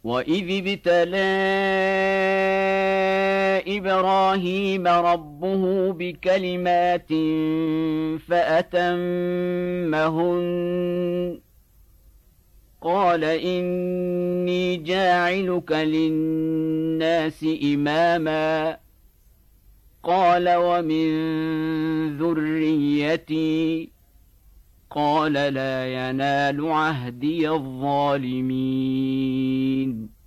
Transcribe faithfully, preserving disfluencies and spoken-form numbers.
وإذ ابتلى إبراهيم ربه بكلمات فأتمهن قال إني جاعلك للناس إماما قال ومن ذريتي قال لا ينال عهدي الظالمين